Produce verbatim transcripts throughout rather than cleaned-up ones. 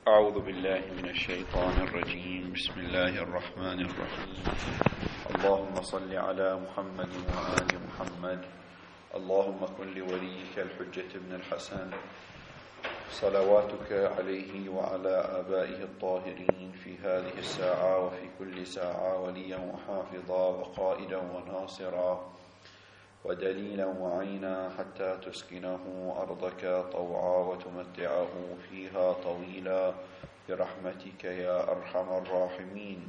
أعوذ بالله من الشيطان الرجيم. بسم الله الرحمن الرحيم. اللهم صل على محمد وآل محمد. اللهم كن لوليك الحجة بن الحسن صلواتك عليه وعلى آبائه الطاهرين في هذه الساعة وفي كل ساعة وليا وحافظا وقائدا وناصرا ودليلا وعينا حتى تسكنه أرضك طوعا وتمتعه فيها طويلا برحمتك يا أرحم الراحمين.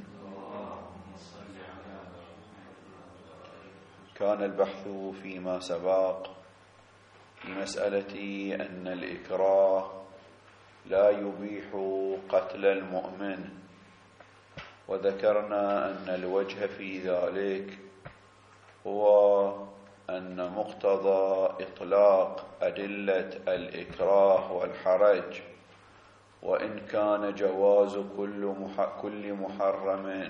كان البحث فيما سبق في مسألة أن الإكراه لا يبيح قتل المؤمن، وذكرنا أن الوجه في ذلك هو أن مقتضى إطلاق أدلة الإكراه والحرج، وإن كان جواز كل محرم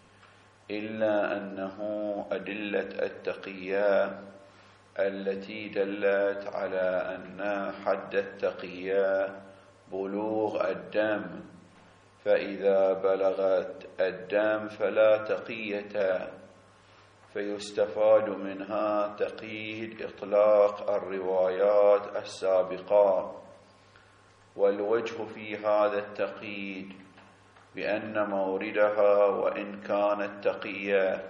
إلا أنه أدلة التقية التي دلت على أن حد التقية بلوغ الدم، فإذا بلغت الدم فلا تقية، فيستفاد منها تقييد إطلاق الروايات السابقة. والوجه في هذا التقييد بأن موردها وإن كانت تقية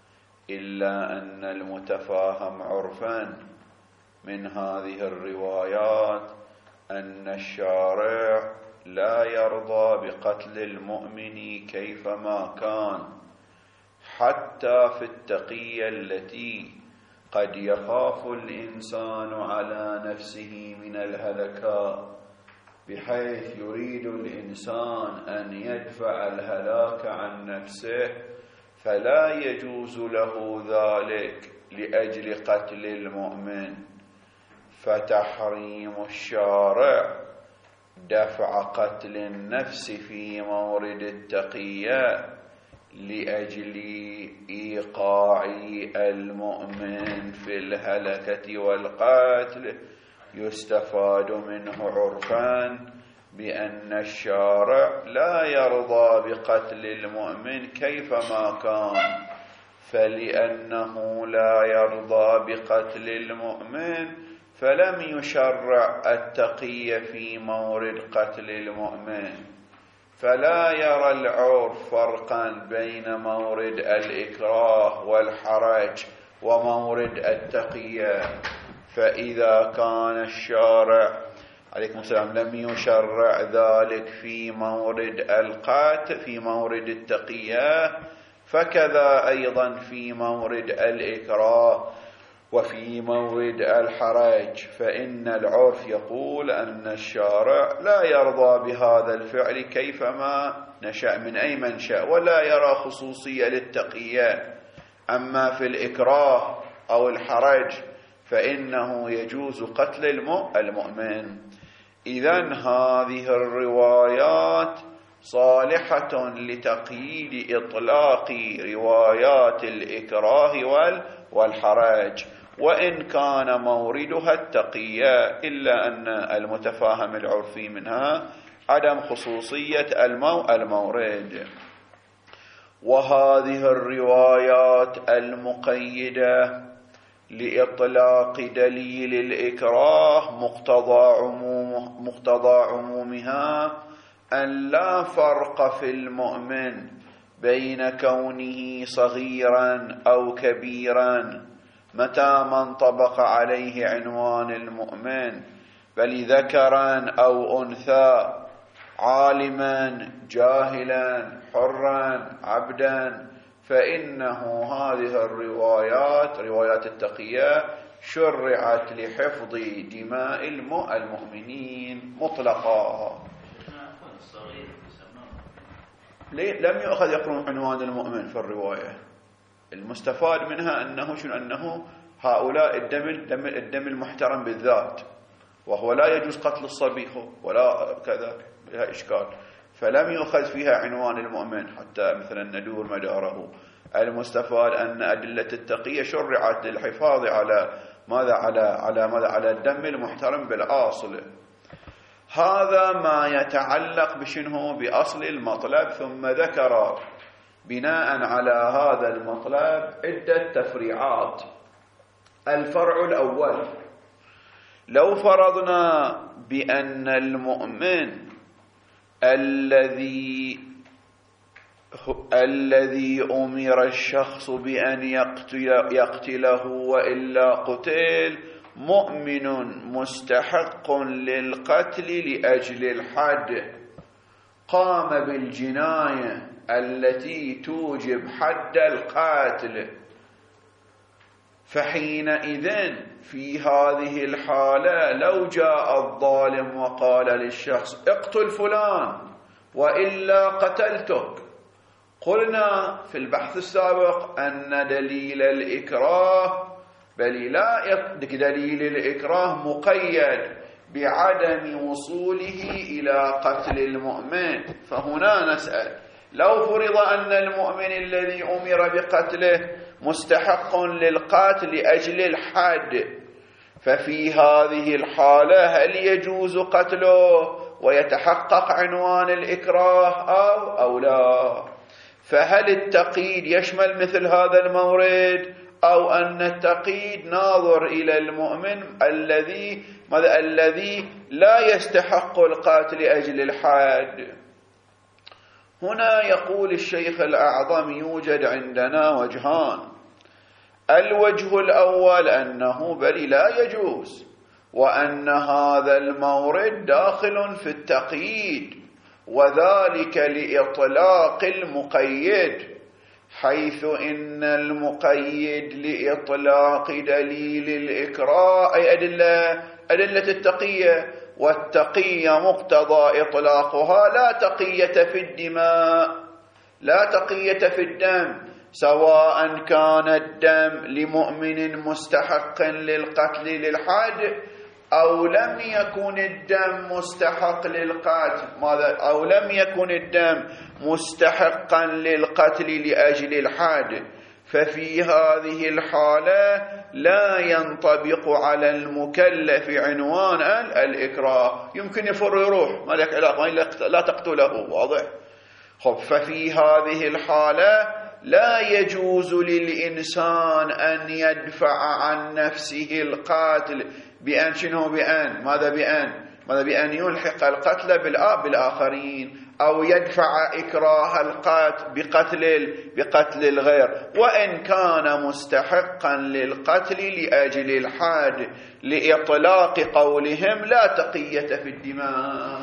إلا أن المتفاهم عرفا من هذه الروايات أن الشارع لا يرضى بقتل المؤمن كيفما كان، حتى في التقية التي قد يخاف الإنسان على نفسه من الهلكة، بحيث يريد الإنسان أن يدفع الهلاك عن نفسه، فلا يجوز له ذلك لأجل قتل المؤمن، فتحريم الشارع دفع قتل النفس في مورد التقية لأجل إيقاع المؤمن في الهلكة والقتل، يستفاد منه عرفا بأن الشارع لا يرضى بقتل المؤمن كيفما كان، فلأنه لا يرضى بقتل المؤمن فلم يشرع التقية في مورد قتل المؤمن، فلا يرى العرف فرقا بين مورد الإكراه والحرج ومورد التقية. فإذا كان الشارع عليكم السلام لم يشرع ذلك في مورد القتل في مورد التقية، فكذا أيضا في مورد الإكراه وفي مورد الحرج، فإن العرف يقول أن الشارع لا يرضى بهذا الفعل كيفما نشأ من أي منشأ، ولا يرى خصوصية للتقية. أما في الإكراه أو الحرج فإنه يجوز قتل المؤمن. إذن هذه الروايات صالحة لتقييد إطلاق روايات الإكراه والحرج، وإن كان موردها التقية، إلا أن المتفاهم العرفي منها عدم خصوصية المورد. وهذه الروايات المقيدة لإطلاق دليل الإكراه مقتضى عموم مقتضى عمومها أن لا فرق في المؤمن بين كونه صغيرا أو كبيرا متى ما انطبق عليه عنوان المؤمن، بل ذكرا أو أنثى، عالما جاهلا حرا عبدا، فإنه هذه الروايات روايات التقية شرعت لحفظ دماء المؤمنين مطلقا. لم يؤخذ يقرون عنوان المؤمن في الرواية، المستفاد منها أنه شنو أنه هؤلاء الدم الدم, الدم المحترم بالذات، وهو لا يجوز قتل الصبي ولا كذا، بها إشكال، فلم يؤخذ فيها عنوان المؤمن حتى مثلا ندور مداره. المستفاد أن أدلة التقية شرعت للحفاظ على ماذا على على ماذا على الدم المحترم بالأصل. هذا ما يتعلق بشنه بأصل المطلب. ثم ذكر بناء على هذا المطلب عدة تفريعات. الفرع الأول: لو فرضنا بأن المؤمن الذي الذي أمر الشخص بأن يقتل يقتله وإلا قتل مؤمن مستحق للقتل لأجل الحد، قام بالجناية التي توجب حد القاتل، فحينئذ في هذه الحالة لو جاء الظالم وقال للشخص اقتل فلان وإلا قتلتك، قلنا في البحث السابق أن دليل الإكراه بل لا دليل الإكراه مقيد بعدم وصوله إلى قتل المؤمن. فهنا نسأل: لو فرض أن المؤمن الذي أمر بقتله مستحق للقاتل لأجل الحد، ففي هذه الحالة هل يجوز قتله ويتحقق عنوان الإكراه أو أو لا؟ فهل التقييد يشمل مثل هذا المورد، أو أن التقييد ناظر إلى المؤمن الذي الذي لا يستحق القاتل لأجل الحد؟ هنا يقول الشيخ الأعظم: يوجد عندنا وجهان. الوجه الأول أنه بل لا يجوز، وأن هذا المورد داخل في التقييد، وذلك لإطلاق المقيد، حيث إن المقيد لإطلاق دليل الإكراه أي أدلة أدلة التقية، والتقية مقتضى إطلاقها لا تقية في الدماء، لا تقية في الدم، سواء كان الدم لمؤمن مستحق للقتل للحد أو لم يكن الدم مستحق للقتل ماذا أو لم يكن الدم مستحقا للقتل لأجل الحد. ففي هذه الحالة لا ينطبق على المكلف عنوان الإكراه، يمكن يفر يروح ما لك علاقة لا تقتله، واضح؟ خب، ففي هذه الحالة لا يجوز للإنسان أن يدفع عن نفسه القاتل بأن شنو بأن ماذا بأن ماذا بأن يلحق القتل بالآخرين، أو يدفع إكراه القاتل بقتل بقتل الغير، وإن كان مستحقا للقتل لأجل الحاد، لإطلاق قولهم لا تقية في الدماء.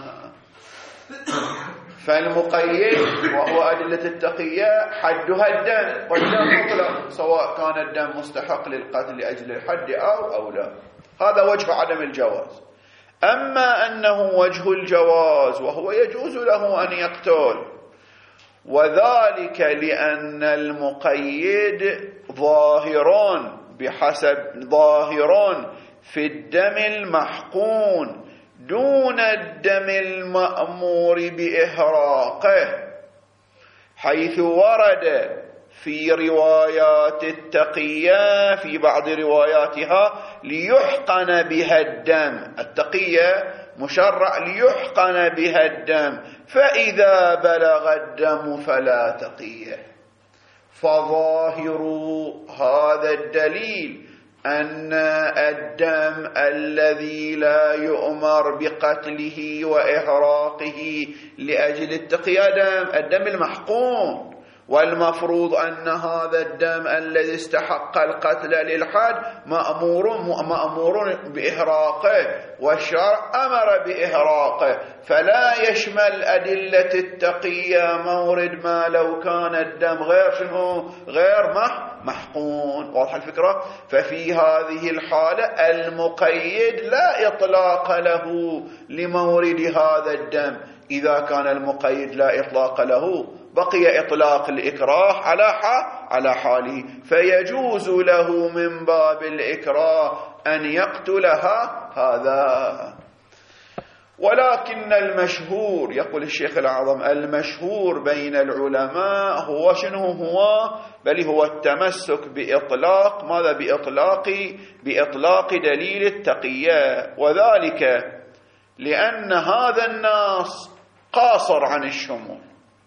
فالمقيد وهو أدلة التقية حدها الدم، والدم مطلق سواء كان الدم مستحق للقتل لأجل الحد أو أو لا. هذا وجه عدم الجواز. أما أنه وجه الجواز وهو يجوز له أن يقتل، وذلك لأن المقيد ظاهر بحسب ظاهر في الدم المحقون دون الدم المأمور بإحراقه، حيث ورد في روايات التقية في بعض رواياتها ليحقن بها الدم، التقية مشرع ليحقن بها الدم، فإذا بلغ الدم فلا تقية. فظاهر هذا الدليل أن الدم الذي لا يؤمر بقتله وإحراقه لأجل التقية دم الدم المحقون، والمفروض أن هذا الدم الذي استحق القتل للحد مأمور مأمور بإحراقه، والشرع أمر بإحراقه، فلا يشمل أدلة التقية مورد ما لو كان الدم غير شنو غير محقون. واضح الفكرة؟ ففي هذه الحالة المقيد لا إطلاق له لمورد هذا الدم. إذا كان المقيد لا إطلاق له بقي إطلاق الإكراه على على حاله، فيجوز له من باب الإكراه أن يقتلها هذا. ولكن المشهور، يقول الشيخ الأعظم، المشهور بين العلماء هو شنو هو بل هو التمسك بإطلاق ماذا بإطلاق بإطلاق دليل التقية، وذلك لأن هذا النص قاصر عن الشمول.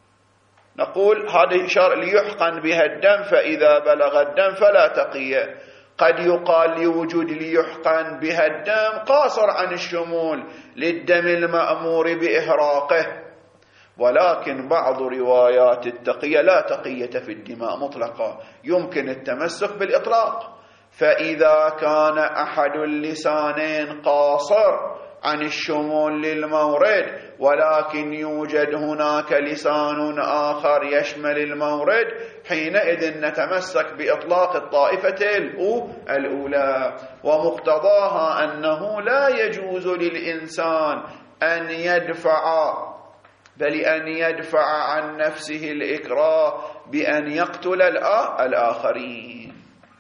نقول هذه إشارة ليحقن بها الدم، فإذا بلغ الدم فلا تقية. قد يقال لوجود ليحقن بها الدم قاصر عن الشمول للدم المأمور بإهراقه، ولكن بعض روايات التقية لا تقية في الدماء مطلقة، يمكن التمسك بالإطلاق. فإذا كان أحد اللسانين قاصر عن الشمول للمورد، ولكن يوجد هناك لسان آخر يشمل المورد، حينئذ نتمسك بإطلاق الطائفة الأولى. ومقتضاها أنه لا يجوز للإنسان أن يدفع بل أن يدفع عن نفسه الإكراه بأن يقتل الآخرين.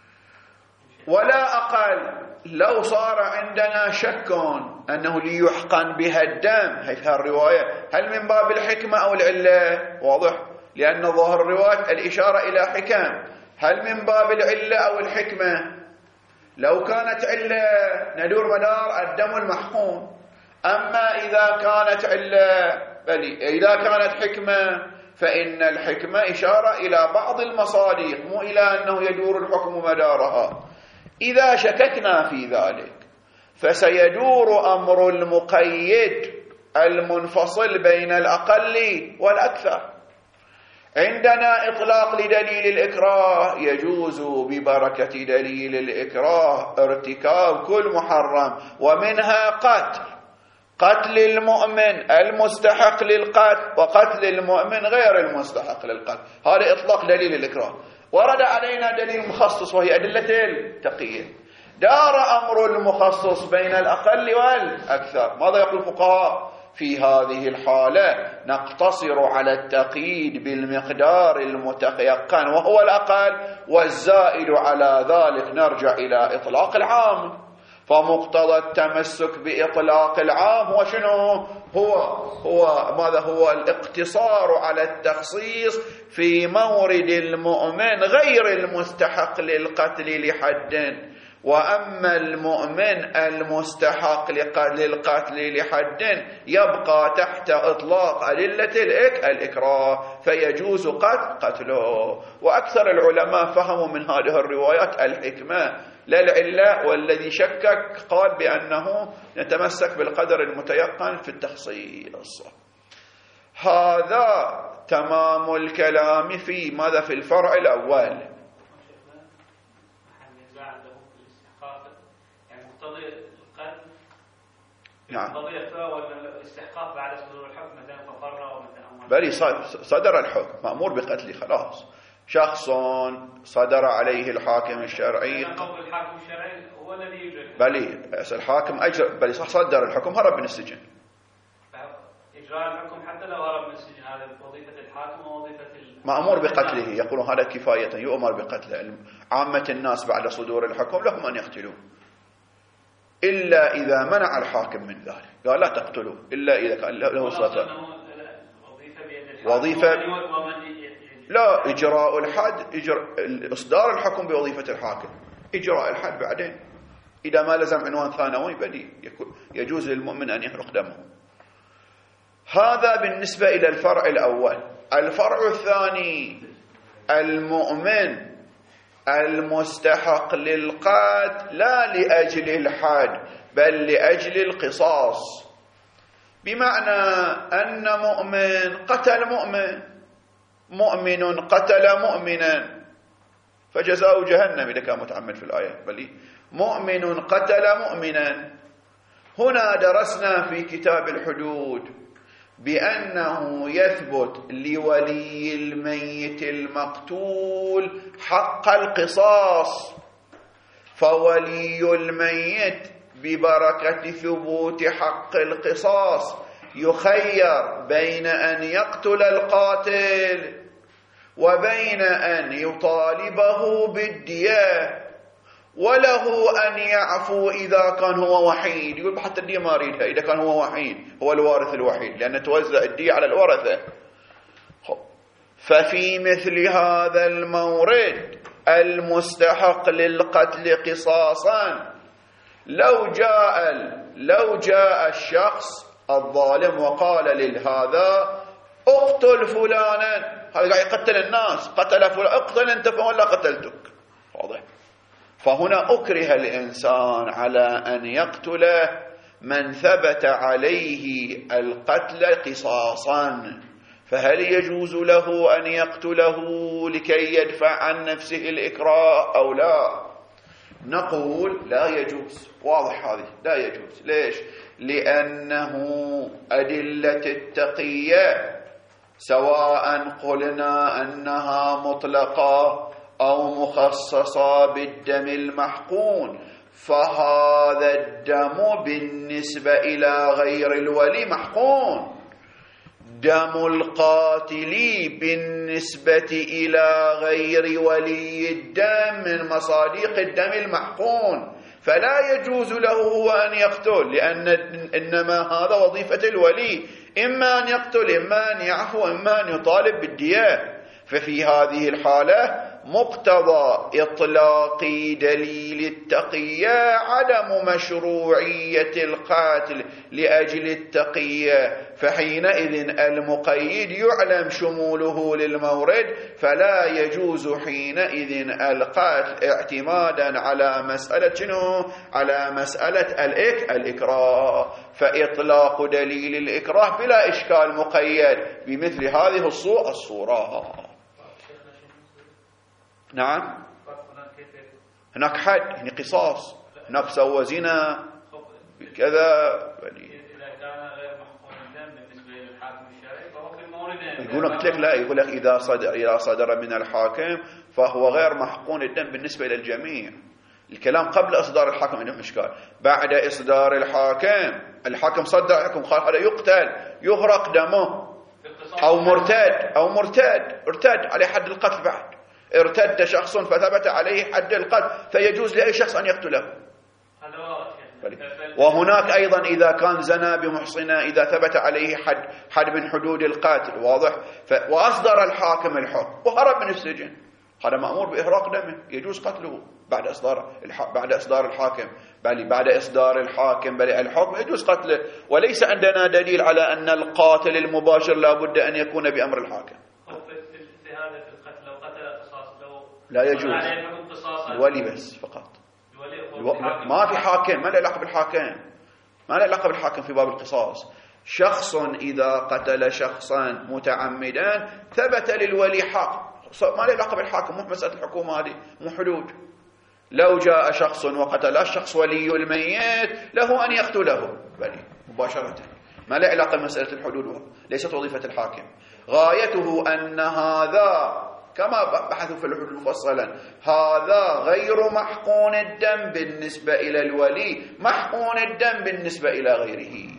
ولا أقل لو صار عندنا شك أنه ليحقن بها الدم، هي في الرواية، هل من باب الحكمة أو العلة؟ واضح، لأن ظاهر الرواية الإشارة إلى حكم. هل من باب العلة أو الحكمة؟ لو كانت علة ندور مدار الدم المحقون، أما إذا كانت علة بل إذا كانت حكمة فإن الحكمة إشارة إلى بعض المصادق، مو إلى أنه يدور الحكم مدارها. إذا شككنا في ذلك فسيدور أمر المقيد المنفصل بين الأقل والأكثر. عندنا إطلاق لدليل الإكراه، يجوز ببركة دليل الإكراه ارتكاب كل محرم، ومنها قتل قتل المؤمن المستحق للقتل وقتل المؤمن غير المستحق للقتل. هذا إطلاق دليل الإكراه. ورد علينا دليل مخصص وهي أدلة التقية. دار أمر المخصص بين الأقل والأكثر. ماذا يقول الفقهاء؟ في هذه الحالة نقتصر على التقييد بالمقدار المتيقن وهو الأقل، والزائد على ذلك نرجع إلى إطلاق العام. فمقتضى التمسك بإطلاق العام هو شنو؟ هو هو ماذا هو؟ الاقتصار على التخصيص في مورد المؤمن غير المستحق للقتل لحد، وأما المؤمن المستحق للقتل لحد يبقى تحت إطلاق أدلة الإكراه، فيجوز قتل قتله. وأكثر العلماء فهموا من هذه الروايات الحكمة لا العلة، والذي شكك قال بأنه نتمسك بالقدر المتيقن في التخصيص. هذا تمام الكلام في ماذا؟ في الفرع الأول. نعم. الاستحقاق بعد صدور الحكم مثلا فقر ومثلا بل صدر الحكم مأمور بقتله خلاص. شخص صدر عليه الحاكم الشرعي، قول الحاكم الشرعي هو الذي يجري بل الحاكم أجر بل صدر الحكم هرب من السجن. إجراء الحكم حتى لو هرب من السجن هذا وظيفة الحاكم ووظيفة مأمور بقتله. يقولون هذا كفاية يؤمر بقتله. عامة الناس بعد صدور الحكم لهم أن يقتلوه، إلا إذا منع الحاكم من ذلك، قال لا تقتلوا إلا إذا كان له صدر وظيفة. لا، إجراء الحد إجراء إصدار الحكم بوظيفة الحاكم، إجراء الحد بعدين إذا ما لزم عنوان ثانوي بدي يجوز للمؤمن أن يحرق دمه. هذا بالنسبة إلى الفرع الأول. الفرع الثاني، المؤمن المستحق للقتل لا لأجل الحد بل لأجل القصاص، بمعنى أن مؤمن قتل مؤمن، مؤمن قتل مؤمنا فجزاء جهنم إذا كان متعمد في الآية، بل مؤمن قتل مؤمنا. هنا درسنا في كتاب الحدود بأنه يثبت لولي الميت المقتول حق القصاص، فولي الميت ببركة ثبوت حق القصاص يخير بين أن يقتل القاتل وبين أن يطالبه بالدية، وله أن يعفو إذا كان هو وحيد. يقول حتى الدية ما أريدها إذا كان هو وحيد، هو الوارث الوحيد، لأن توزع الدية على الورثة. ففي مثل هذا المورد المستحق للقتل قصاصا، لو جاء لو جاء الشخص الظالم وقال لهذا اقتل فلانا، هذا قاعد يقتل الناس، قتل فلان، اقتل انت ولا قتلتك. واضح؟ فهنا أكره الإنسان على أن يقتل من ثبت عليه القتل قصاصا، فهل يجوز له أن يقتله لكي يدفع عن نفسه الإكراه أو لا؟ نقول لا يجوز. واضح هذه لا يجوز. ليش؟ لأنه أدلة التقية سواء قلنا أنها مطلقة أو مخصصة بالدم المحقون، فهذا الدم بالنسبة إلى غير الولي محقون. دم القاتل بالنسبة إلى غير ولي الدم من مصادق الدم المحقون، فلا يجوز له هو أن يقتل، لأن إنما هذا وظيفة الولي، إما أن يقتل إما أن يعفو إما أن يطالب بالدية. ففي هذه الحالة مقتضى إطلاق دليل التقية عدم مشروعية القاتل لأجل التقية، فحينئذ المقيد يعلم شموله للمورد، فلا يجوز حينئذ القاتل اعتمادا على مسألة شنو؟ على مسألة الإك الإكراه. فإطلاق دليل الإكراه بلا إشكال مقيد بمثل هذه الصورة. نعم، هناك حد، هنا قصاص، هناك سوى زنا كذا. إذا كان غير محقون الدم بالنسبة للحاكم الشرعي فهو في الموردين. يقول لك لا، يقول لك إذا صدر إذا صدر من الحاكم فهو غير محقون الدم بالنسبة للجميع. الكلام قبل إصدار الحاكم عنده إشكال. بعد إصدار الحاكم، الحاكم صدر حكم قال هذا يقتل يغرق دمه، أو مرتد أو مرتد ارتد عليه حد القتل، بعد ارتد شخص فثبت عليه حد القتل، فيجوز لأي شخص أن يقتله. وهناك أيضا إذا كان زنا بمحصنة إذا ثبت عليه حد حد من حدود القتل، واضح؟ وأصدر الحاكم الحكم وهرب من السجن، هذا مأمور بإحراق دمه، يجوز قتله بعد إصدار بعد إصدار الحاكم، بل بعد إصدار الحاكم بل الحكم يجوز قتله. وليس عندنا دليل على أن القاتل المباشر لا بد أن يكون بأمر الحاكم. لا يجوز. الولي بس فقط، ما في حاكم، ما له علاقة بالحاكم، ما له علاقة بالحاكم في باب القصاص. شخص إذا قتل شخصا متعمدا ثبت للولي حق، ما له علاقة بالحاكم، مو مسألة الحكومة هذه، مو حدود. لو جاء شخص وقتل الشخص ولي الميت له أن يقتله ولي مباشرة، ما له علاقة بمسألة الحدود، ليست وظيفة الحاكم. غايته أن هذا كما بحثوا في الحدود مفصلا، هذا غير محقون الدم بالنسبة إلى الولي، محقون الدم بالنسبة إلى غيره.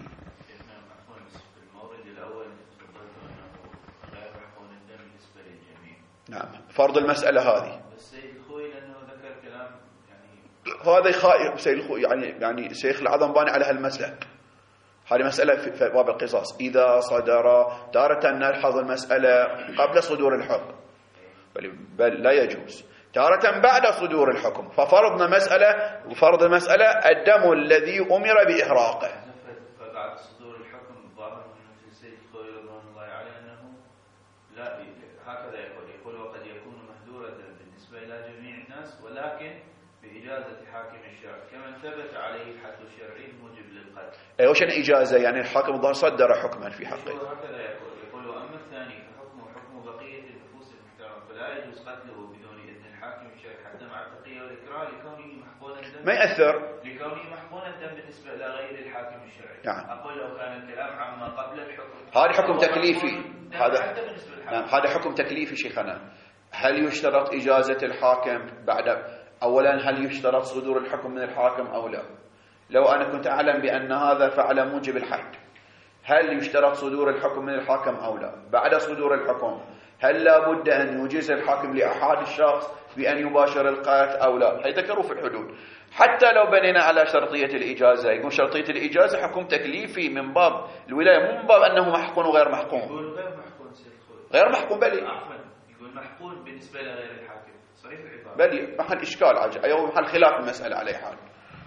نعم، فرض المسألة هذه. السيد الخوي لأنه ذكر كلام يعني هذا خائف سيد الخوي، يعني يعني شيخ العظم باني على هالمسلك. هذه مسألة في باب القصاص، إذا صدر تارة نلحظ المسألة قبل صدور الحكم، بل لا يجوز تارة بعد صدور الحكم. ففرضنا مسألة، وفرض المسألة الدم الذي أمر بإحراقه. فبعد صدور الحكم الظاهر من السيد الخوي رضوان الله عليه أنه لا هكذا يقول يقول وقد يكون مهدورا بالنسبة إلى جميع الناس ولكن بإجازة حاكم الشرع كما ثبت عليه الحد الشرعي الموجب للقتل. أي وش إجازة؟ يعني الحاكم الظاهر صدر حكما في حقه. هكذا يقول يقول وأما الثاني فحكمه حكم بقية النفوس المحترمة فلا يجوز قتله بدون إذن الحاكم الشرعي حتى مع التقية والإكراه لكونه محقون الدم. ما يأثر. لكونه محقون الدم بالنسبة إلى غير الحاكم الشرعي. نعم. أقول لو كان الكلام عما قبل الحكم. هذا حكم تكليفي. هذا نعم هذا حكم تكليفي شيخنا. هل يشترط إجازة الحاكم بعد؟ أولا هل يشترط صدور الحكم من الحاكم أو لا؟ لو أنا كنت أعلم بأن هذا فعل موجب الحد، هل يشترط صدور الحكم من الحاكم أو لا؟ بعد صدور الحكم هل لا بد أن يجيز الحاكم لأحد الشخص بأن يباشر القتل أو لا؟ هيذكروا في الحدود. حتى لو بنينا على شرطية الإجازة، يقول شرطية الإجازة حكم تكليفي من باب الولاية، مو من باب أنه محقون وغير محقون. يقول غير محقون سيد غير محقون بلي. عفوا يقول محقون بالنسبة لغير الحاكم. صريح العبارة. بلي محل إشكال عجب، أو محل خلاف المسألة عليه حال.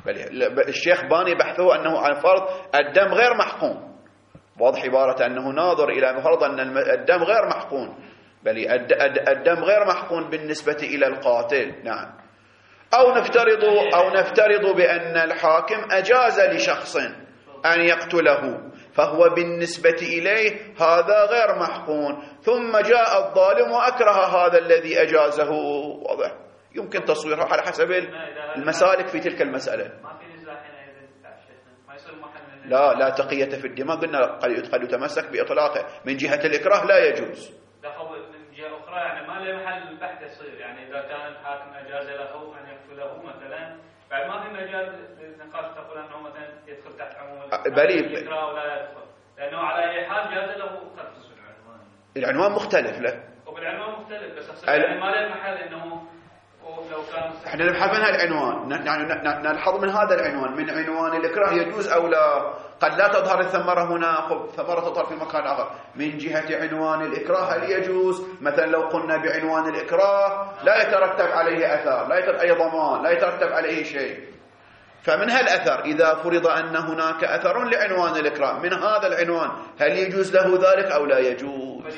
بل الشيخ باني بحثه أنه عن فرض الدم غير محقون، واضح عبارة أنه ناظر إلى فرض أن الدم غير محقون، بل الدم غير محقون بالنسبة إلى القاتل. نعم. أو نفترض أو نفترض بأن الحاكم أجاز لشخص أن يقتله، فهو بالنسبة إليه هذا غير محقون، ثم جاء الظالم وأكره هذا الذي أجازه. واضح؟ يمكن تصويرها على حسب المسالك في تلك المسألة. ما في نزاع هنا إذا ما يصير محل. لا لا تقية في الدماء، قلنا قد يتمسك بإطلاقه. من جهة الإكراه لا يجوز. من جهة أخرى يعني ما له محل البحث يصير، يعني إذا كان الحاكم أجاز له أن يقتله مثلا، بعد ما في مجال للنقاش تقول أنه مثلا يدخل تحت عموم الإكراه ولا يدخل، لأنه على أي حال جاز له قتل. العنوان مختلف له، وبالعنوان مختلف، بس يعني ما له محل إنه لو كان احنا نبحث من العنوان، يعني نلحظ من هذا العنوان، من عنوان الإكراه يجوز أو لا. قد لا تظهر الثمرة هنا، ثمرة تظهر في مكان آخر. من جهة عنوان الإكراه هل يجوز؟ مثلا لو قلنا بعنوان الإكراه لا يترتب عليه أثر، لا يترتب أي ضمان، لا يترتب عليه شيء. فمن هالأثر إذا فرض أن هناك أثر لعنوان الإكراه من هذا العنوان، هل يجوز له ذلك أو لا يجوز؟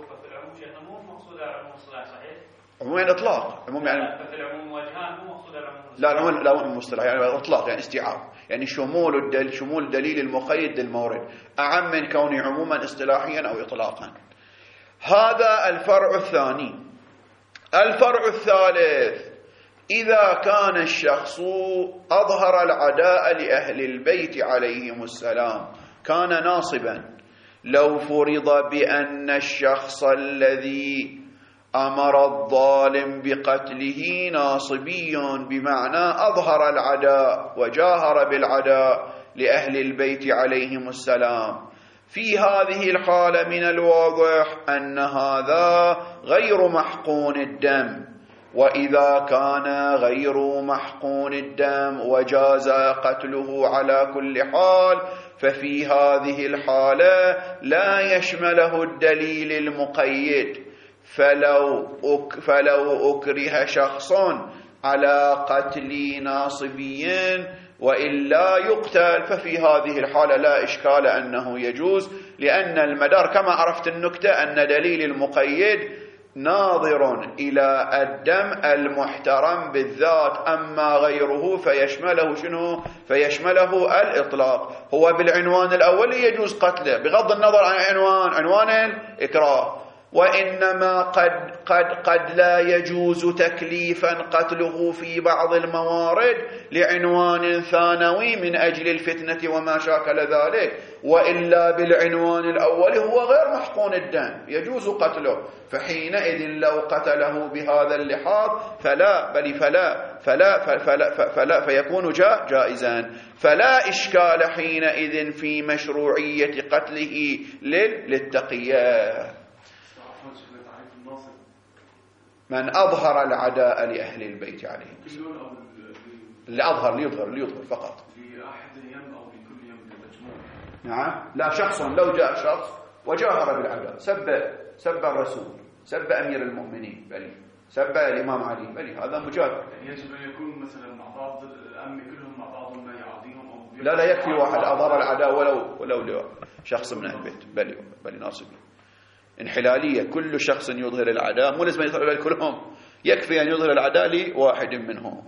عموم يعني إطلاق، عموم يعني في العموم وجهان مو مقصود العموم. لا العموم لا عموم مصطلح، يعني إطلاق يعني استيعاب، يعني شمول الدليل، شمول دليل المقيد للمورد أعم من كونه عموما اصطلاحيا أو إطلاقا. هذا الفرع الثاني. الفرع الثالث: إذا كان الشخص أظهر العداء لأهل البيت عليهم السلام، كان ناصبا. لو فرض بأن الشخص الذي أمر الظالم بقتله ناصبي، بمعنى أظهر العداء وجاهر بالعداء لأهل البيت عليهم السلام، في هذه الحالة من الواضح أن هذا غير محقون الدم. وإذا كان غير محقون الدم وجاز قتله على كل حال، ففي هذه الحالة لا يشمله الدليل المقيد. فلو أك فلو أكره شخص على قتل ناصبي وإلا يقتل، ففي هذه الحالة لا إشكال أنه يجوز، لأن المدار كما عرفت النكتة أن دليل المقيد ناظر إلى الدم المحترم بالذات، أما غيره فيشمله شنو؟ فيشمله الإطلاق. هو بالعنوان الأول يجوز قتله بغض النظر عن عنوان عنوان الإكراه، وإنما قد, قد, قد لا يجوز تكليفا قتله في بعض الموارد لعنوان ثانوي من أجل الفتنة وما شاكل ذلك، وإلا بالعنوان الأول هو غير محقون الدم يجوز قتله. فحينئذ لو قتله بهذا اللحاظ فلا بل فلا فلا فلا, فلا, فلا فيكون جا جائزا، فلا إشكال حينئذ في مشروعية قتله للتقية. من أظهر العداء لأهل البيت عليهم، اللي أظهر ليظهر ليظهر فقط لأحد يم أو لكل يم مجموع. نعم. لا شخص لو جاء شخص وجاهر بالعداء، سب سب الرسول، سب أمير المؤمنين، بل سب الإمام علي، بل هذا مجاهر. يجب أن يكون مثلا مع بعض الأم كلهم مع بعض ما يعاديهم أو لا لا يكفي واحد أظهر العداء ولو ولو شخص من أهل البيت، بل بل ناصبي انحلالية. كل شخص يظهر العداء، مو لازم يظهر لكلهم، يكفي أن يظهر العداء لواحد منهم.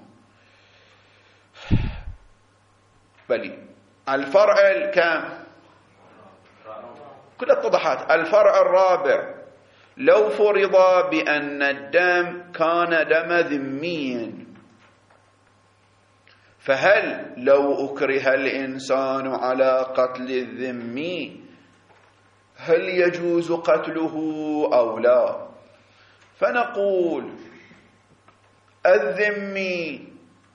بل الفرع الكام كل اتضحت. الفرع الرابع: لو فرض بأن الدم كان دم ذمي، فهل لو أكره الإنسان على قتل الذمي هل يجوز قتله أو لا؟ فنقول الذمي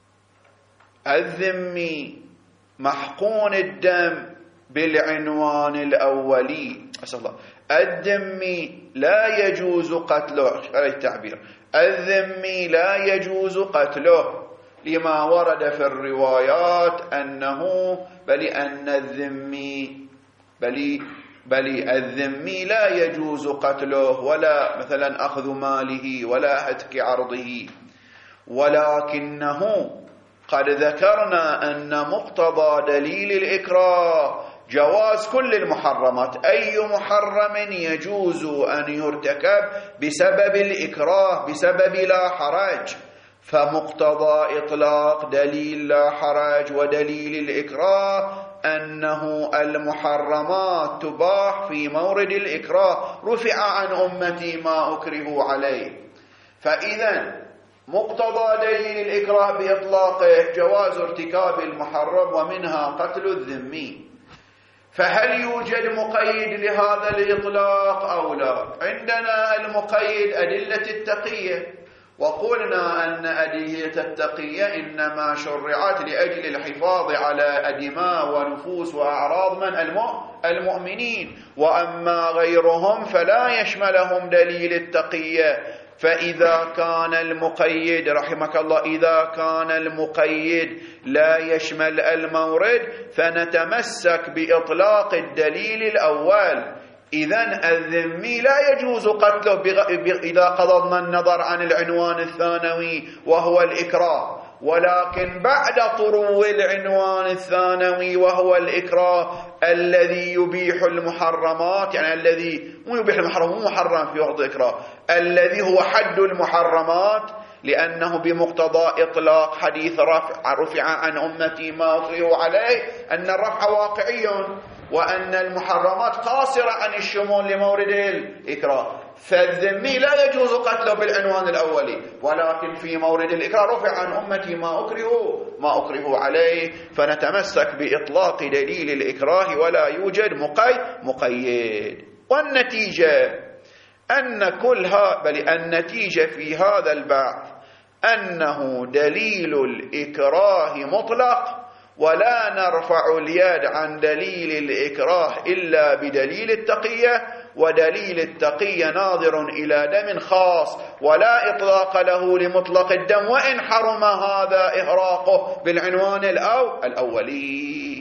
الذمي محقون الدم بالعنوان الأولي، أسأل الله، الذمي لا يجوز قتله، على التعبير الذمي لا يجوز قتله لما ورد في الروايات أنه بل أن الذمي بل بل الذمي لا يجوز قتله ولا مثلا أخذ ماله ولا هتك عرضه، ولكنه قد ذكرنا أن مقتضى دليل الإكراه جواز كل المحرمات، أي محرم يجوز أن يرتكب بسبب الإكراه بسبب لا حرج، فمقتضى إطلاق دليل لا حرج ودليل الإكراه أنه المحرمات تباح في مورد الإكراه، رفع عن أمتي ما أكرهوا عليه. فإذا مقتضى دليل الإكراه بإطلاقه جواز ارتكاب المحرم ومنها قتل الذمي. فهل يوجد مقيد لهذا الإطلاق أو لا؟ عندنا المقيد أدلة التقية، وقلنا أن أدلة التقية إنما شرعت لأجل الحفاظ على دماء ونفوس وأعراض من المؤمنين، وأما غيرهم فلا يشملهم دليل التقية. فإذا كان المقيد رحمك الله إذا كان المقيد لا يشمل المورد فنتمسك بإطلاق الدليل الأول. إذن الذمي لا يجوز قتله إذا قضضنا النظر عن العنوان الثانوي وهو الإكراه، ولكن بعد طرو العنوان الثانوي وهو الإكراه الذي يبيح المحرمات، يعني الذي مو يبيح المحرم مو محرم في وقت الإكراه، الذي هو حد المحرمات، لأنه بمقتضى إطلاق حديث رفع رفع عن أمتي ما أكرهوا عليه أن الرفع واقعي وأن المحرمات قاصرة عن الشمول لمورد الإكراه. فالذمي لا يجوز قتله بالعنوان الأولي، ولكن في مورد الإكراه رفع عن أمتي ما أكرهوا ما أكرهوا عليه، فنتمسك بإطلاق دليل الإكراه ولا يوجد مقيد مقيد. والنتيجة أن كلها بل النتيجة في هذا البحث أنه دليل الإكراه مطلق، ولا نرفع اليد عن دليل الإكراه إلا بدليل التقية، ودليل التقية ناظر إلى دم خاص ولا إطلاق له لمطلق الدم، وإن حرم هذا إهراقه بالعنوان الأو الأولي.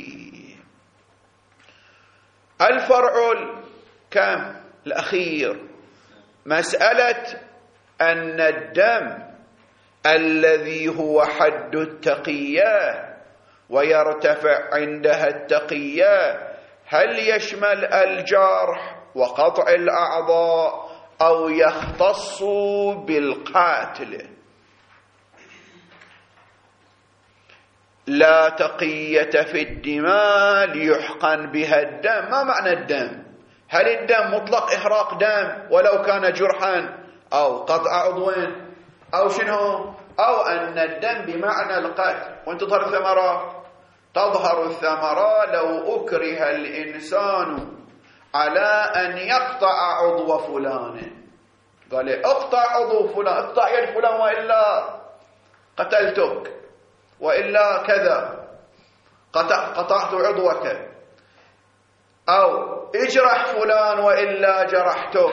الفرع كم الأخير مسألة أن الدم الذي هو حد التقية ويرتفع عندها التقية هل يشمل الجرح وقطع الأعضاء أو يختص بالقاتل؟ لا تقية في الدماء ليحقن بها الدم. ما معنى الدم؟ هل الدم مطلق إحراق دم ولو كان جرحا أو قطع عضو أو شنو، أو أن الدم بمعنى القتل؟ وانت تظهر الثمرة تظهر الثمرة لو أكره الإنسان على أن يقطع عضو فلان، قال اقطع عضو فلان، اقطع يد فلان وإلا قتلتك، وإلا كذا قطع قطعت عضوك، أو اجرح فلان وإلا جرحتك.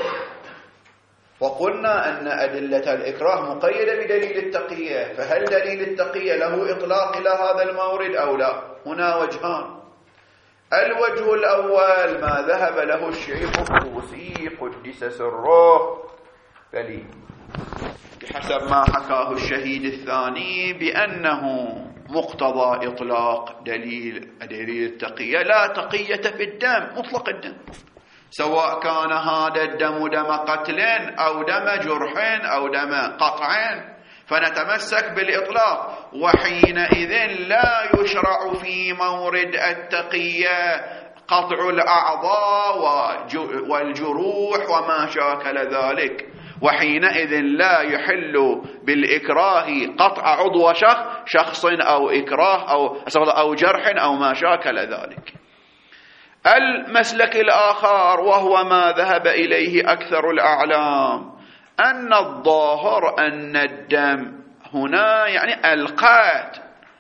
وقلنا أن أدلة الإكراه مقيدة بدليل التقية، فهل دليل التقية له إطلاق إلى هذا المورد أو لا؟ هنا وجهان. الوجه الأول ما ذهب له الشيخ الطوسي قدس سره بلي بحسب ما حكاه الشهيد الثاني بأنه مقتضى إطلاق دليل دليل التقية لا تقية في الدم، مطلق الدم، سواء كان هذا الدم دم قتل أو دم جرح أو دم قطع، فنتمسك بالإطلاق. وحينئذ لا يشرع في مورد التقية قطع الأعضاء والجروح وما شاكل ذلك، وحينئذ لا يحل بالإكراه قطع عضو شخص شخص أو إكراه أو أو جرح أو ما شاكل ذلك. المسلك الآخر وهو ما ذهب إليه أكثر الأعلام أن الظاهر أن الدم هنا يعني القات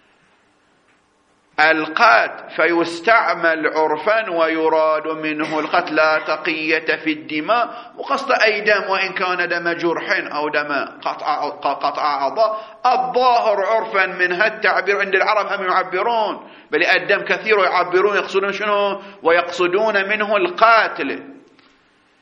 القات فيستعمل عرفا ويراد منه القتل لا تقية في الدماء، وقصد أي دم وإن كان دم جرح أو دم قطع قطع أعضاء. الظاهر عرفا من هالتعبير عند العرب هم يعبرون بل الدم كثير يعبرون يقصدون شنو؟ ويقصدون منه القاتل.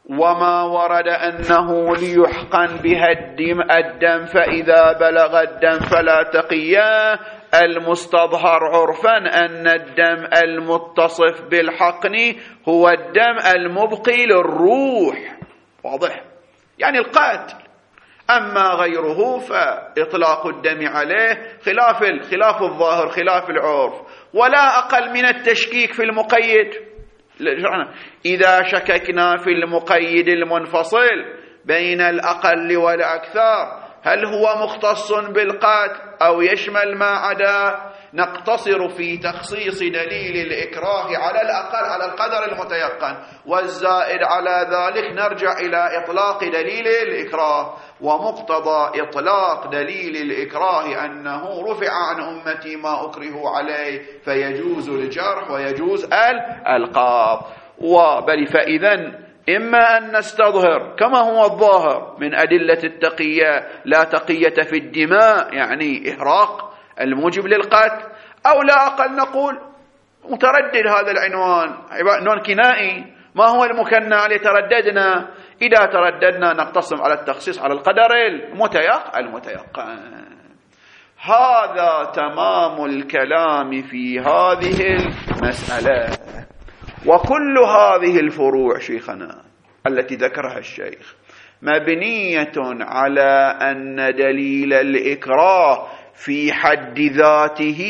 وما ورد أنه ليحقن بها الدم, الدم فإذا بلغ الدم فلا تقيا. المستظهر عرفا أن الدم المتصف بالحقن هو الدم المبقي للروح، واضح؟ يعني القاتل. أما غيره فإطلاق الدم عليه خلاف خلاف الظاهر، خلاف العرف، ولا أقل من التشكيك في المقيد. إذا شككنا في المقيد المنفصل بين الأقل والأكثر هل هو مختص بالقاتل أو يشمل ما عدا، نقتصر في تخصيص دليل الإكراه على الأقل على القدر المتيقن، والزائد على ذلك نرجع إلى إطلاق دليل الإكراه. ومقتضى إطلاق دليل الإكراه أنه رفع عن أمتي ما أكرهوا عليه، فيجوز الجرح ويجوز الألقاب. وبل فإذن إما أن نستظهر كما هو الظاهر من أدلة التقية، لا تقية في الدماء يعني إحراق الموجب للقتل، أو لا أقل نقول متردد هذا العنوان عنوان كنائي، ما هو المكنى عليه ترددنا، إذا ترددنا نقتصم على التخصيص على القدر المتيقن المتيقن. هذا تمام الكلام في هذه المسألة. وكل هذه الفروع شيخنا التي ذكرها الشيخ مبنية على أن دليل الإكراه في حد ذاته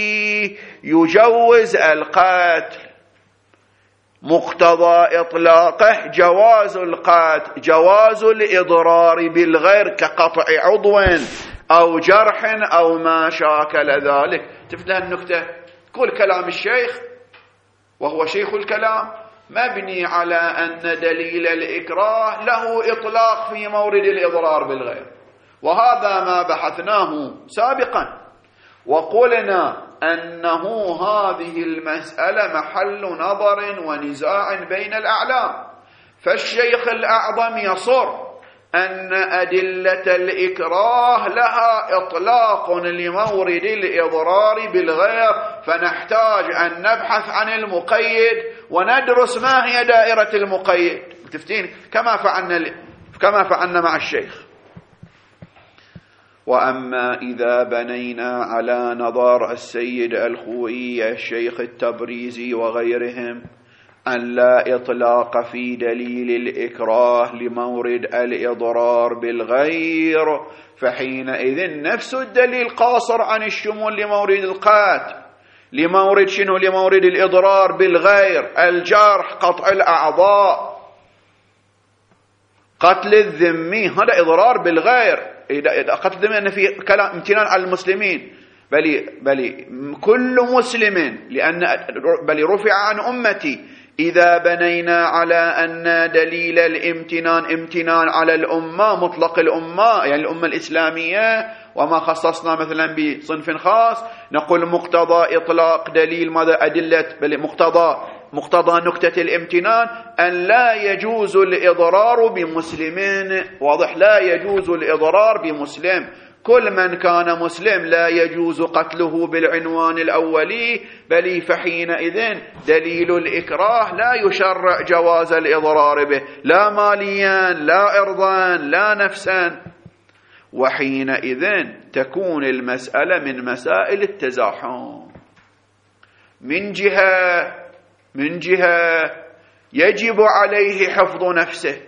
يجوز القتل، مقتضى إطلاقه جواز القتل، جواز الإضرار بالغير كقطع عضو أو جرح أو ما شاكل ذلك. تفتح النكتة، كل كلام الشيخ وهو شيخ الكلام مبني على أن دليل الإكراه له إطلاق في مورد الإضرار بالغير، وهذا ما بحثناه سابقا، وقلنا أنه هذه المسألة محل نظر ونزاع بين الأعلام. فالشيخ الأعظم يصر أن أدلة الإكراه لها إطلاق لمورد الإضرار بالغير، فنحتاج أن نبحث عن المقيد وندرس ما هي دائرة المقيد. تفتين كما فعلنا كما فعلنا مع الشيخ. وأما إذا بنينا على نظر السيد الخوئي الشيخ التبريزي وغيرهم أن لا إطلاق في دليل الإكراه لمورد الإضرار بالغير، فحينئذ نفس الدليل قاصر عن الشمول لمورد القتل، لمورد شنو؟ لمورد الإضرار بالغير، الجرح، قطع الأعضاء، قتل الذمي، هذا إضرار بالغير. إذا قتل الذمي أن في كلام امتنان على المسلمين، بل بل كل مسلم، لأن بل رفع عن أمتي. إذا بنينا على أن دليل الامتنان امتنان على الأمة، مطلق الأمة يعني الأمة الإسلامية، وما خصصنا مثلا بصنف خاص، نقول مقتضى إطلاق دليل ماذا أدلة بل مقتضى مقتضى نكتة الامتنان أن لا يجوز الإضرار بمسلمين، واضح؟ لا يجوز الإضرار بمسلم، كل من كان مسلم لا يجوز قتله بالعنوان الأولي، بل فحينئذ دليل الإكراه لا يشرع جواز الإضرار به، لا ماليا لا إرضا لا نفسا. وحينئذ تكون المسألة من مسائل التزاحم. من جهة من جهة يجب عليه حفظ نفسه،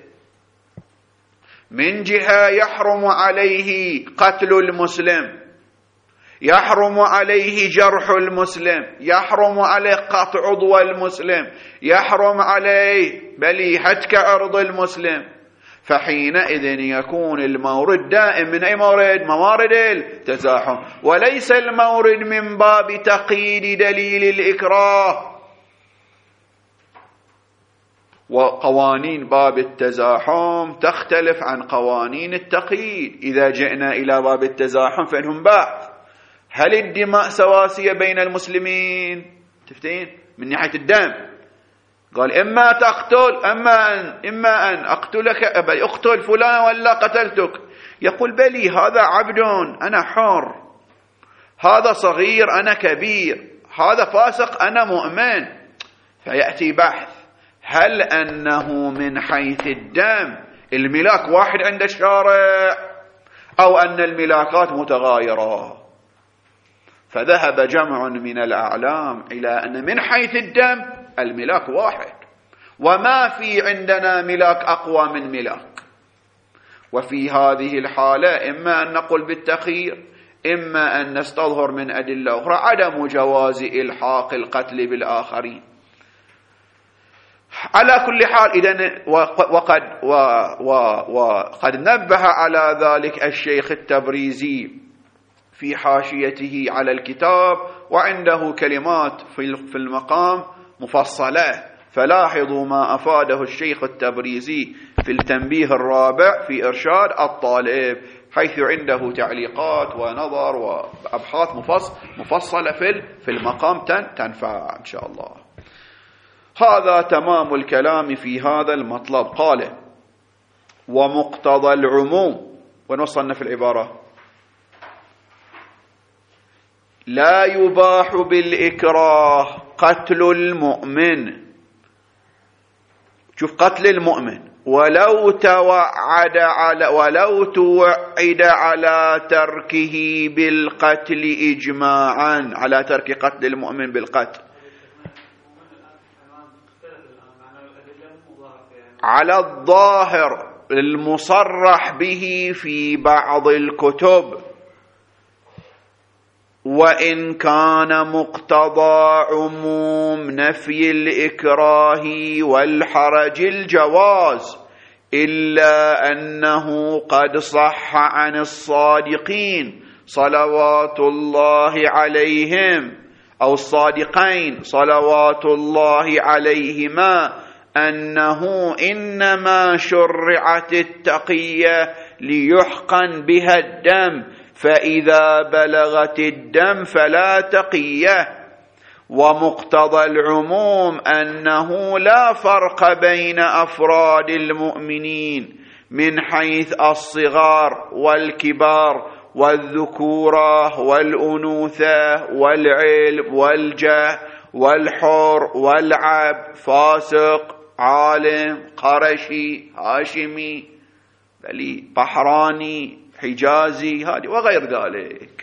من جهة يحرم عليه قتل المسلم، يحرم عليه جرح المسلم، يحرم عليه قطع عضو المسلم، يحرم عليه بل هتك عرض المسلم. فحينئذ يكون المورد دائم من أي مورد؟ موارد التزاحم، وليس المورد من باب تقييد دليل الإكراه. وقوانين باب التزاحم تختلف عن قوانين التقييد. إذا جئنا إلى باب التزاحم فإنهم بحث هل الدماء سواسية بين المسلمين؟ تفتين من ناحية الدم، قال إما تقتل أما أن إما أن أقتلك، أقتل فلان ولا قتلتك. يقول بلي هذا عبد أنا حر، هذا صغير أنا كبير، هذا فاسق أنا مؤمن. فيأتي بحث هل أنه من حيث الدم الملاك واحد عند الشارع أو أن الملاكات متغايرة؟ فذهب جمع من الأعلام إلى أن من حيث الدم الملاك واحد، وما في عندنا ملاك أقوى من ملاك. وفي هذه الحالة إما أن نقول بالتخيير، إما أن نستظهر من أدلة أخرى عدم جواز إلحاق القتل بالآخرين. على كل حال إذن وقد, وقد نبه على ذلك الشيخ التبريزي في حاشيته على الكتاب، وعنده كلمات في المقام مفصلة، فلاحظوا ما أفاده الشيخ التبريزي في التنبيه الرابع في إرشاد الطالب، حيث عنده تعليقات ونظر وأبحاث مفصلة في المقام تنفع إن شاء الله. هذا تمام الكلام في هذا المطلب. قال ومقتضى العموم، ونوصلنا في العبارة لا يباح بالإكراه قتل المؤمن. شوف، قتل المؤمن ولو توعد على ولو توعد على تركه بالقتل إجماعا، على ترك قتل المؤمن بالقتل على الظاهر المصرح به في بعض الكتب، وإن كان مقتضى عموم نفي الإكراه والحرج الجواز، إلا أنه قد صح عن الصادقين صلوات الله عليهم أو الصادقين صلوات الله عليهما أنه إنما شرعت التقية ليحقن بها الدم، فإذا بلغت الدم فلا تقية. ومقتضى العموم أنه لا فرق بين أفراد المؤمنين من حيث الصغار والكبار والذكورة والأنوثة والعلم والجهل والحر والعبد، فاسق عالم قرشي هاشمي بلي بحراني حجازي هذه وغير ذلك.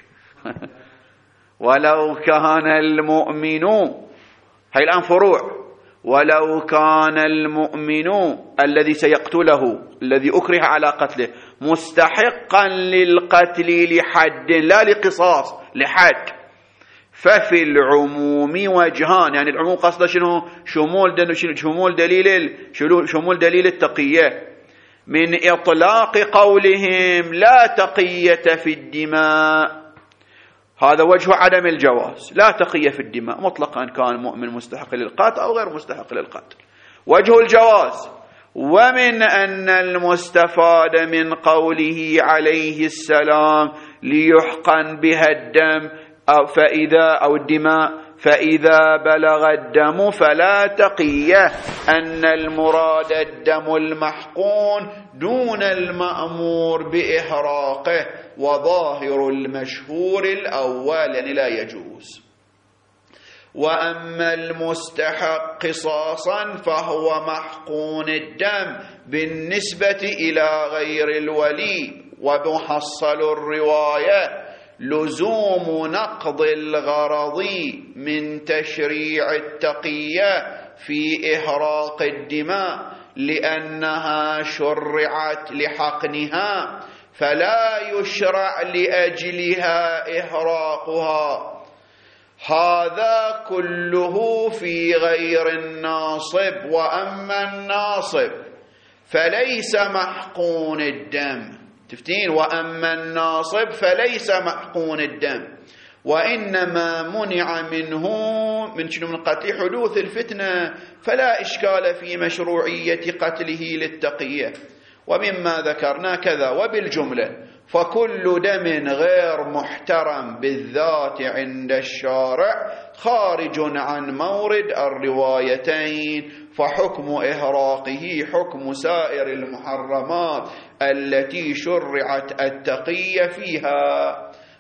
ولو كان المؤمن، هي الآن فروع، ولو كان المؤمن الذي سيقتله الذي أكره على قتله مستحقا للقتل لحد لا لقصاص، لحد، ففي العموم وجهان. يعني العموم قصده شنو؟ شمول دليل شمول دليل شمول دليل التقية، من إطلاق قولهم لا تقية في الدماء، هذا وجه عدم الجواز، لا تقية في الدماء مطلقا كان مؤمن مستحق للقتل أو غير مستحق للقتل. وجه الجواز، ومن أن المستفاد من قوله عليه السلام ليحقن بها الدم أو فإذا أو الدماء فإذا بلغ الدم فلا تقية، أن المراد الدم المحقون دون المأمور بإحراقه، وظاهر المشهور الأول يعني لا يجوز. وأما المستحق قصاصا فهو محقون الدم بالنسبة إلى غير الولي. ومحصل الرواية لزوم نقض الغرض من تشريع التقية في إحراق الدماء، لأنها شرعت لحقنها فلا يشرع لأجلها إحراقها. هذا كله في غير الناصب. وأما الناصب فليس محقون الدم، تفتين، وأما الناصب فليس محقون الدم، وإنما منع منه من شنو؟ من قتل حدوث الفتنة، فلا إشكال في مشروعية قتله للتقية. ومما ذكرنا كذا. وبالجملة فكل دم غير محترم بالذات عند الشارع خارج عن مورد الروايتين، فحكم إحراقه حكم سائر المحرمات التي شرعت التقية فيها.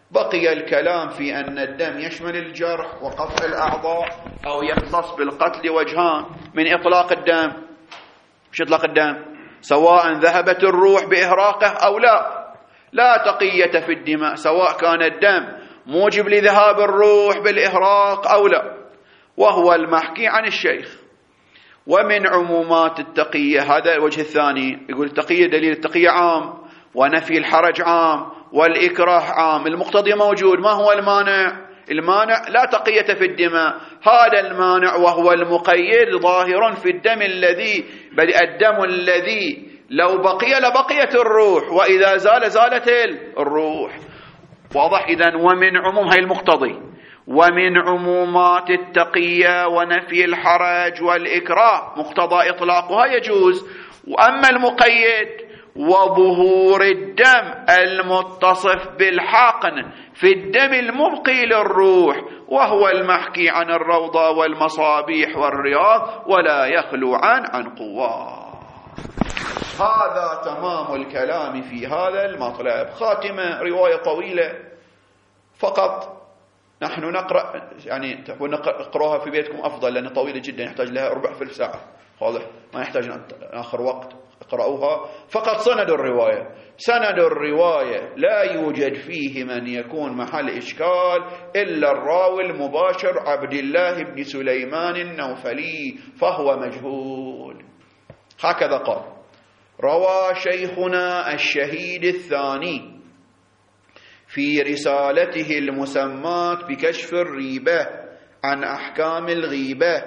بقي الكلام في أن الدم يشمل الجرح وقطع الأعضاء أو يختص بالقتل وجهان من إطلاق الدم. مش إطلاق الدم سواء ذهبت الروح بإهراقه أو لا، لا تقية في الدماء، سواء كان الدم موجب لذهاب الروح بالإهراق أو لا، وهو المحكي عن الشيخ. ومن عمومات التقية، هذا الوجه الثاني، يقول التقية دليل التقية عام ونفي الحرج عام والإكراه عام، المقتضي موجود. ما هو المانع؟ المانع لا تقية في الدماء، هذا المانع وهو المقيد ظاهر في الدم الذي بل الدم الذي لو بقي لبقيت الروح، وإذا زال زالت الروح. واضح؟ إذن ومن عموم هاي المقتضي، ومن عمومات التقية ونفي الحرج والإكراه مقتضى إطلاقها يجوز. وأما المقيد وظهور الدم المتصف بالحقن في الدم المبقي للروح، وهو المحكي عن الروضة والمصابيح والرياض ولا يخلو عن عن قواه. هذا تمام الكلام في هذا المطلب. خاتمة رواية طويلة فقط نحن نقرأ، يعني نقرأها في بيتكم أفضل لأنها طويلة جدا يحتاج لها ربع في الساعة، واضح؟ ما يحتاج آخر وقت. اقرأوها فقط. سند الرواية، سند الرواية لا يوجد فيه من يكون محل إشكال إلا الراوي المباشر عبد الله بن سليمان النوفلي، فهو مجهول. هكذا قال. روى شيخنا الشهيد الثاني في رسالته المسماة بكشف الريبة عن أحكام الغيبة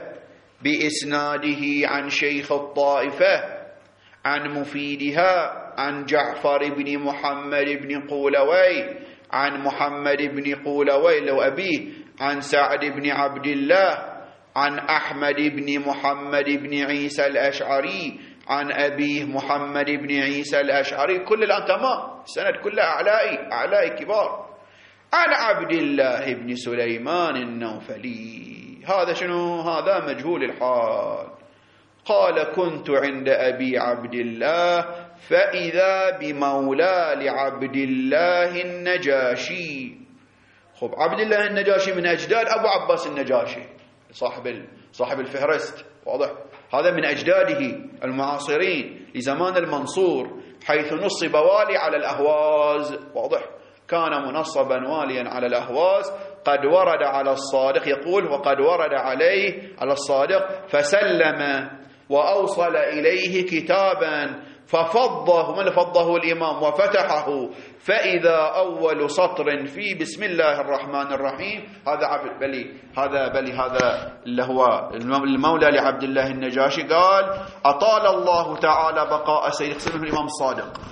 بإسناده عن شيخ الطائفة عن مفيدها عن جعفر بن محمد بن قولوي عن محمد بن قولوي لو أبيه عن سعد بن عبد الله عن أحمد بن محمد بن عيسى الأشعري عن أبيه محمد بن عيسى الأشعري. كل الآن تمام، السند كله أعلائي أعلائي كبار. عن عبد الله بن سليمان النوفلي. هذا شنو؟ هذا مجهول الحال. قال كنت عند أبي عبد الله فإذا بمولى لعبد الله النجاشي. خب عبد الله النجاشي من أجداد أبو عباس النجاشي صاحب صاحب الفهرست، واضح؟ هذا من أجداده المعاصرين لزمان المنصور، حيث نصب والي على الأهواز، واضح؟ كان منصبا واليا على الأهواز. قد ورد على الصادق، يقول وقد ورد عليه على الصادق فسلم وأوصل إليه كتابا ففضه، من فضه الإمام وفتحه، فإذا أول سطر في بسم الله الرحمن الرحيم. هذا عبد بلي هذا بلي هذا اللي هو المولى لعبد الله النجاشي قال أطال الله تعالى بقاء سيد خصم الإمام الصادق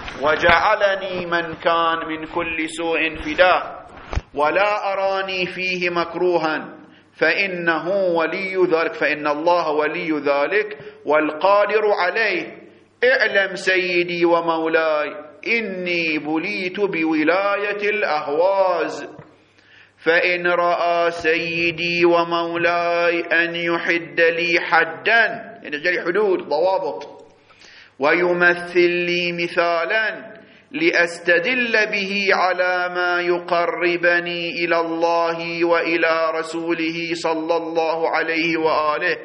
وجعلني من كان من كل سوء فداه ولا أراني فيه مكروها فإنه ولي ذلك، فإن الله ولي ذلك والقادر عليه. اعلم سيدي ومولاي إني بليت بولاية الأهواز، فإن رأى سيدي ومولاي أن يحد لي حدا، يعني جري حدود ضوابط، ويمثل لي مثالا لأستدل به على ما يقربني إلى الله وإلى رسوله صلى الله عليه وآله،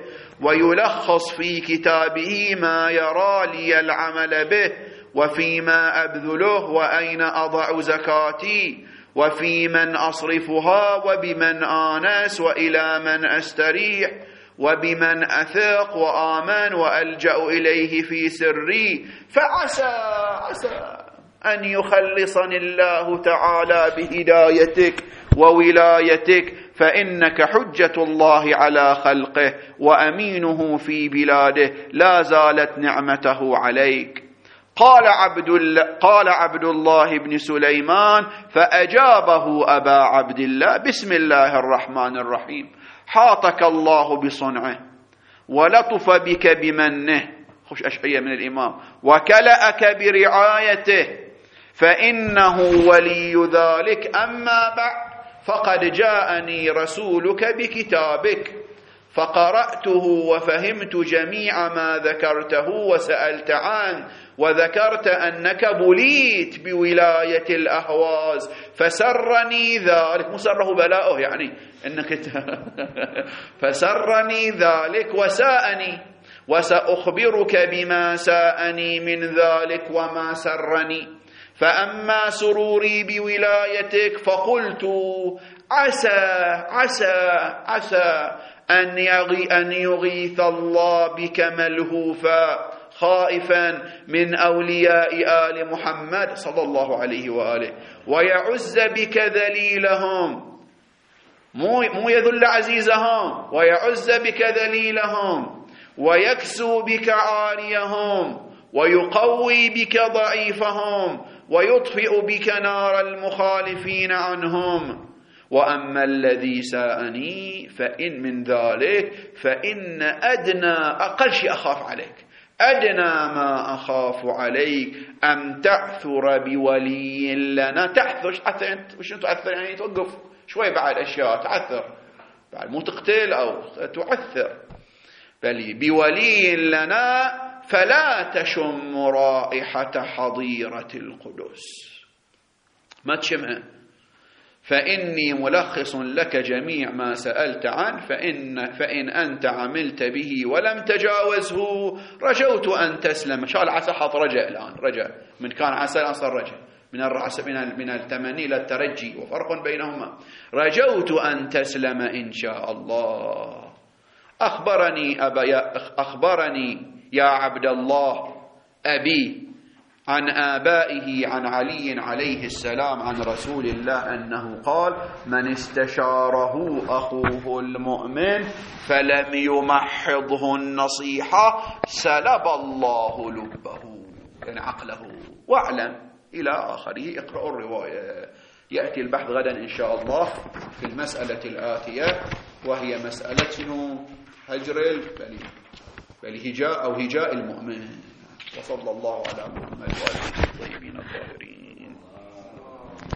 ويلخص في كتابه ما يرى لي العمل به، وفيما أبذله، وأين أضع زكاتي، وفي من أصرفها، وبمن آنس، وإلى من أستريح، وبمن أثق وآمن وألجأ إليه في سري، فعسى عسى أن يخلصني الله تعالى بهدايتك وولايتك، فإنك حجة الله على خلقه وأمينه في بلاده، لا زالت نعمته عليك. قال عبد الله قال عبد الله بن سليمان فأجابه أبا عبد الله بسم الله الرحمن الرحيم، حاطك الله بصنعه ولطف بك بمنه، خش أشعية من الإمام، وكلأك برعايته، فإنه ولي ذلك. أما بعد فقد جاءني رسولك بكتابك فقرأته وفهمت جميع ما ذكرته وسألت عنه، وذكرت أنك بليت بولاية الأهواز فسرني ذلك. مسره بلاؤه يعني إنك فسرني ذلك وساءني، وسأخبرك بما ساءني من ذلك وما سرني. فأما سروري بولايتك فقلت عسى عسى عسى أن يغي أن يغيث الله بك ملهوفا خائفا من أولياء آل محمد صلى الله عليه وآله، ويعز بك ذليلهم، مو مو يذل عزيزهم، ويعز بك ذليلهم، ويكسو بك عاريهم، ويقوي بك ضعيفهم، ويطفئ بك نار المخالفين عنهم. وأما الذي ساءني فإن من ذلك فإن أدنى أقل شيء أخاف عليك، أدنى ما أخاف عليك أن تعثر بولي لنا. تعثر وش تعثر؟ يعني توقف شوي بعد أشياء، تعثر بعد، مو تقتل أو تعثر، بل بولي لنا فلا تشم رائحة حظيرة القدس، ما تشمها. فإني ملخص لك جميع ما سألت عنه، فإن, فإن أنت عملت به ولم تجاوزه رجوت أن تسلم. شاء العسى حط رجع الآن، رجع من كان عسى الآن صار رجع، من الرعسى من التمني إلى الترجي وفرق بينهما. رجوت أن تسلم إن شاء الله. أخبرني أبا يا أخبرني يا عبد الله أبي عن آبائه عن علي عليه السلام عن رسول الله أنه قال: من استشاره أخوه المؤمن فلم يمحضه النصيحة سلب الله لبه، يعني عقله. واعلم إلى آخره. اقرأوا الرواية. يأتي البحث غدا إن شاء الله في المسألة الآتية، وهي مسألة شنو؟ هجر بل هجاء أو هجاء المؤمن. وصلى الله على محمد وآله الطيبين الطاهرين.